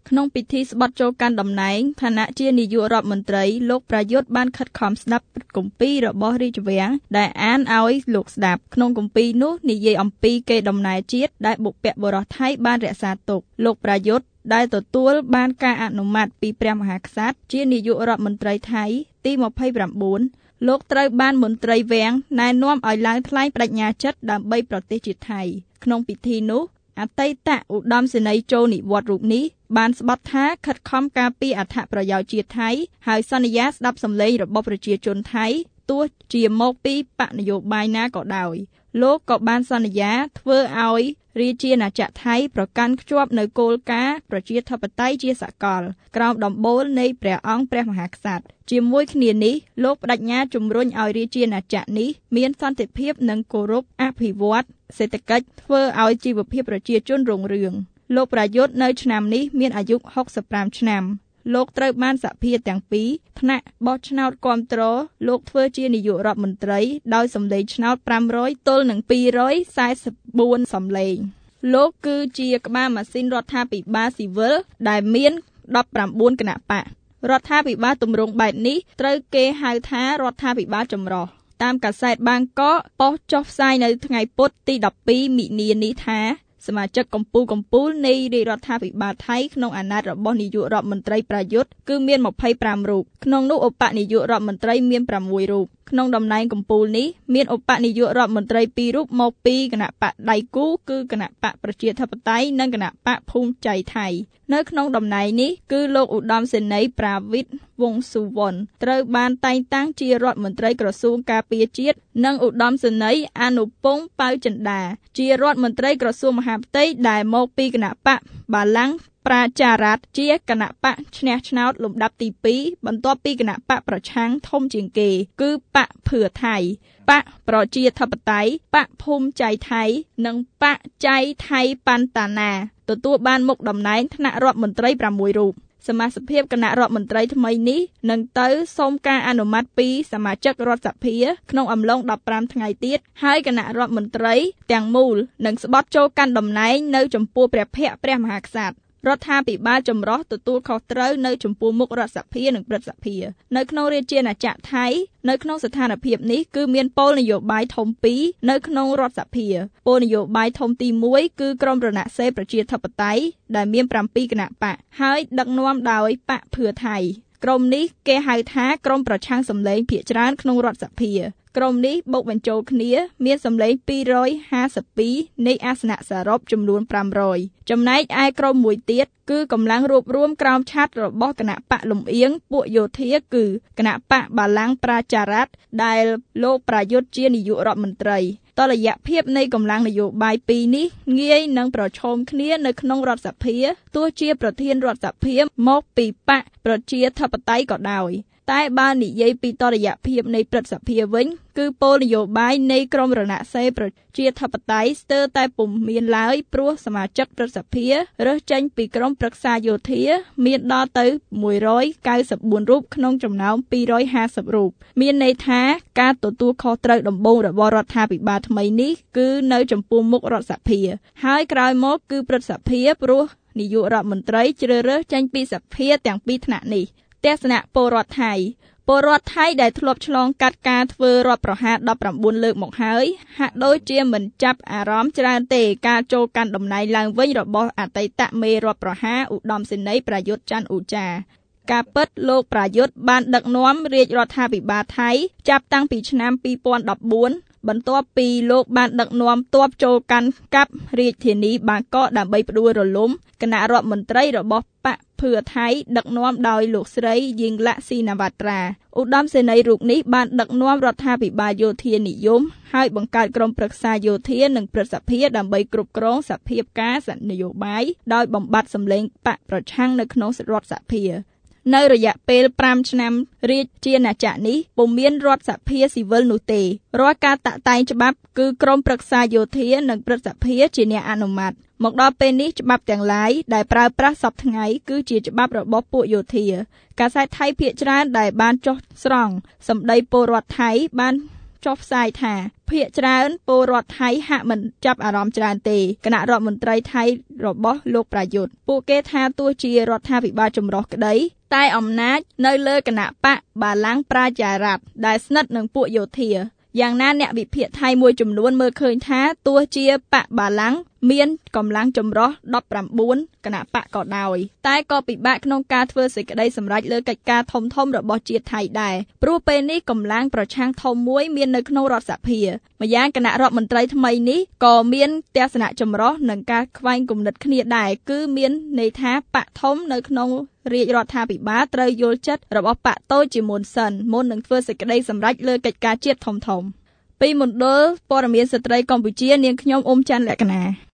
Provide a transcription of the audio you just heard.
ក្នុងពិធីស្បត់ចូលកាន់តំណែងឋានៈជានាយករដ្ឋមន្ត្រីលោកប្រយុទ្ធបានខិតខំស្ដាប់គម្ពីររបស់រាជវាំងដែលអានឲ្យលោកស្ដាប់ក្នុងគម្ពីរនោះនិយាយអំពីកេរដំណែលជាតិដែលបុព្វបុរសថៃបានរក្សាទុកលោកប្រយុទ្ធដែលទទួលបានការអនុម័តពីព្រះមហាក្សត្រជានាយករដ្ឋមន្ត្រីថៃទី29លោកត្រូវបានមន្ត្រីវាំងណែនាំឲ្យឡើងថ្លែងបដិញ្ញាចិត្តដើម្បីប្រទេសជាតិថៃក្នុងពិធីនោះអតីតឧត្តមសេនីយ៍ចូលនិវត្តន៍រូបនេះបានស្បត់ថាខិតខំការពារអត្ថប្រយោជន៍ជាតិថៃហើយសន្យាស្ដាប់សម្លេងរបស់ប្រជាជនថៃទោះជាមកពីបកនយោបាយណាក៏ដោយលោកក៏បានសន្យាធ្វើឲ្យរាជាណាចក្រថៃប្រកាន់ខ្ជាប់នូវគោលការណ៍ប្រជាធិបតេយ្យជាសកលក្រោមដំបូលនៃព្រះអង្គព្រះមហាក្សត្រជាមួយគ្នានេះលោកបដិញ្ញាជំរុញឲ្យរាជាណាចក្រនេះមានសន្តិភាពនិងគោរពអភិវឌ្ឍសេដ្ឋកិច្ចធ្វើឲ្យជីវភាពប្រជាជនរុងរឿងលោកប្រយុទ្ធនៅឆ្នាំនេះមានអាយុ65ឆ្នាំលោកត្រូវបានសភាទាំងពីរថ្នាក់បោះឆ្នោតគាំទ្រលោកធ្វើជានាយករដ្ឋមន្ត្រីដោយសម្លេងឆ្នោត500ទល់នឹង244សម្លេងលោកគឺជាក្បាលម៉ាស៊ីនរដ្ឋាភិបាលស៊ីវិលដែលមាន19គណៈបករដ្ឋាភិបាលទម្រង់បែបនេះត្រូវគេហៅថារដ្ឋាភិបាលចម្រុះតាមកាសែតបាងកកប៉ុស្តិ៍ចុះផ្សាយនៅថ្ងៃពុធទី12មិនិនានេះថាសមាជិកកម្ពុជានៃរាជរដ្ឋាភិបាលថៃក្នុងអាណត្តិរបស់នាយករដ្ឋមន្ត្រីប្រយុទ្ធគឺមាន25រូបក្នុងនោះឧបនាយករដ្ឋមន្ត្រីមាន6រូបក្នុងតំណែងកម្ពុជានេះមានឧបនាយករដ្ឋមន្ត្រី2រូបមកពីគណៈបកដៃគូគឺគណៈបកប្រជាធិបតេយ្យនិងគណៈបកភូមិใจថៃនៅក្នុងតំណែងនេះគឺលោកឧត្តមសេនីយ៍ប្រាវិតរ៍វង្សសុវណ្ណត្រូវបានតែងតាំងជារដ្ឋមន្ត្រីក្រសួងការពារជាតិនិងឧត្តមសេនីយ៍អនុពង្សប៉ៅចិន្តាជារដ្ឋមន្ត្រីក្រសួងមហាផ្ទៃដែលមកពីគណៈបកបាលាំងប្រជារដ្ឋជាគណៈបកឈ្នះឆ្នោតលំដាប់ទី2បន្ទាប់ពីគណៈបកប្រឆាំងធំជាងគេគឺបកភឿថៃបកប្រជាធិបតេយ្យបកភូមិใจថៃនិងបកใจថៃបន្តាណាទទួលបានមុខតំណែងថ្នាក់រដ្ឋមន្ត្រី6រូបសមាជិកគណៈរដ្ឋមន្ត្រីថ្មីនេះនឹងទៅសូមការអនុម័តពីសមាជិករដ្ឋសភាក្នុងអំឡុង15ថ្ងៃទៀតហើយគណៈរដ្ឋមន្ត្រីទាំងមូលនឹងស្បត់ចូលកាន់តំណែងនៅចំពោះព្រះភ័ក្ត្រព្រះមហាក្សត្ររដ្ឋាភិបាលចម្រុះទទួលខុសត្រូវនៅចំពោះមុខរដ្ឋសភានិងព្រឹទ្ធសភានៅក្នុងរាជាណាចក្រថៃនៅក្នុងស្ថានភាពនេះគឺមានគោលនយោបាយធំ2នៅក្នុងរដ្ឋសភាគោលនយោបាយធំទី1គឺក្រមរណសិរ្សប្រជាធិបតេយ្យដែលមាន7គណៈបកហើយដឹកនាំដោយបកភឿថៃក្រុមនេះគេហៅថាក្រុមប្រឆាំងសម្លេងភាគច្រើនក្នុងរដ្ឋសភាក្រុមនេះបូកបញ្ចូលគ្នាមានសម្លេង252នៃអាសនៈសរុបចំនួន500ចំណែកឯក្រុមមួយទៀតគឺកម្លាំងរួបរวมក្រោមឆ័ត្ររបស់គណៈបកលំអៀងពួកយោធាគឺគណៈបកបាលាំងប្រជារដ្ឋដែលលោកប្រយុទ្ធជានាយករដ្ឋមន្ត្រីតលយៈភាពនៃកម្លាំងនយោបាយពីរនេះងាយនឹងប្រឈមគ្នានៅក្នុងរដ្ឋសភាទោះជាប្រធានរដ្ឋសភាមកពីបកប្រជាធិបតេយ្យក៏ដោយតែបើនិយាយពីតរយៈភាពនៃព្រឹទ្ធសភាវិញគឺគោលនយោបាយនៃក្រមរណសិរ្សប្រជាធិបតេយ្យស្ទើរតែពុំមានឡើយព្រោះសមាជិកព្រឹទ្ធសភារើសចេញពីក្រមប្រឹក្សាយោធាមានដល់ទៅ194រូបក្នុងចំណោម250រូបមានន័យថាការទទួលខុសត្រូវដំបូងរបស់រដ្ឋាភិបាលថ្មីនេះគឺនៅចំពោះមុខរដ្ឋសភាហើយក្រោយមកគឺព្រឹទ្ធសភាព្រោះនាយករដ្ឋមន្ត្រីជ្រើសរើសចេញពីសភាទាំងពីរថ្នាក់នេះទស្សនៈពលរដ្ឋថៃពលរដ្ឋថៃដែលធ្លាប់ឆ្លងកាត់ការធ្វើរដ្ឋប្រហារ19លើកមកហើយហាក់ដូចជាមិនចាប់អារម្មណ៍ច្រើនទេការចូលកាន់តំណែងឡើងវិញរបស់អតីតមេរដ្ឋប្រហារឧត្តមសេនីយ៍ប្រយុទ្ធច័ន្ទឧចាការពិតលោកប្រយុទ្ធបានដឹកនាំរាជរដ្ឋាភិបាលថៃចាប់តាំងពីឆ្នាំ2014បន្ទាប់ពីលោកបានដឹកនាំទ័ពចូលកាន់កាប់រាជធានីបាងកកដើម្បីផ្ដួលរលំគណៈរដ្ឋមន្ត្រីរបស់បកភឿថៃដឹកនាំដោយលោកស្រីយីងឡាក់ស៊ីណាវ៉ាត្រាឧត្តមសេនីយ៍រូបនេះបានដឹកនាំរដ្ឋាភិបាលយោធានិយមហើយបង្កើតក្រុមប្រឹក្សាយោធានិងព្រឹទ្ធសភាដើម្បីគ្រប់គ្រងសភាពការនយោបាយដោយបំបត្តិសម្លេងបកប្រឆាំងនៅក្នុងរដ្ឋសភានៅរយៈពេល5ឆ្នាំរាជាណាចក្រនេះពុំមានរដ្ឋសភាស៊ីវិលនោះទេរាល់ការតាក់តែងច្បាប់គឺក្រមប្រឹក្សាយោធានិងព្រឹទ្ធសភាជាអ្នកអនុម័តមកដល់ពេលនេះច្បាប់ទាំងឡាយដែលប្រើប្រាស់សពថ្ងៃគឺជាច្បាប់របស់ពួកយោធាកាសែតថៃភាគច្រើនដែលបានចុះស្រង់សម្ដីពលរដ្ឋថៃបានចុះផ្សាយថាភាគច្រើនពលរដ្ឋថៃហាក់មិនចាប់អារម្មណ៍ច្រើនទេគណៈរដ្ឋមន្ត្រីថៃរបស់លោកប្រយុទ្ធពួកគេថាទោះជារដ្ឋាភិបាលចម្រុះក្តីតែអំណាចនៅលើគណៈបកបាឡាំងប្រជារដ្ឋដែលស្និទ្ធនឹងពួកយោធាយ៉ាងណាអ្នកវិភាគថៃមួយចំនួនមើលឃើញថាទោះជាបកបាឡាំងមានកម្លាំងចម្រុះ19គណៈបកក៏ដោយតែក៏ពិបាកក្នុងការធ្វើសេចក្តីសម្រេចលើកិច្ចការធំៗរបស់ជាតិថៃដែរព្រោះពេលនេះកម្លាំងប្រឆាំងធំមួយមាននៅក្នុងរដ្ឋសភាម្យ៉ាងគណៈរដ្ឋមន្ត្រីថ្មីនេះក៏មានទស្សនៈចម្រុះនឹងការខ្វែងគំនិតគ្នាដែរគឺមានន័យថាបកធំនៅក្នុងរាជរដ្ឋាភិបាលត្រូវយល់ចិត្តរបស់បកតូចជាមុនសិនមុននឹងធ្វើសេចក្តីសម្រេចលើកិច្ចការជាតិធំៗពីមណ្ឌលព័ត៌មានស្ត្រីកម្ពុជានាងខ្ញុំអ៊ុំច័ន្ទលក្ខណា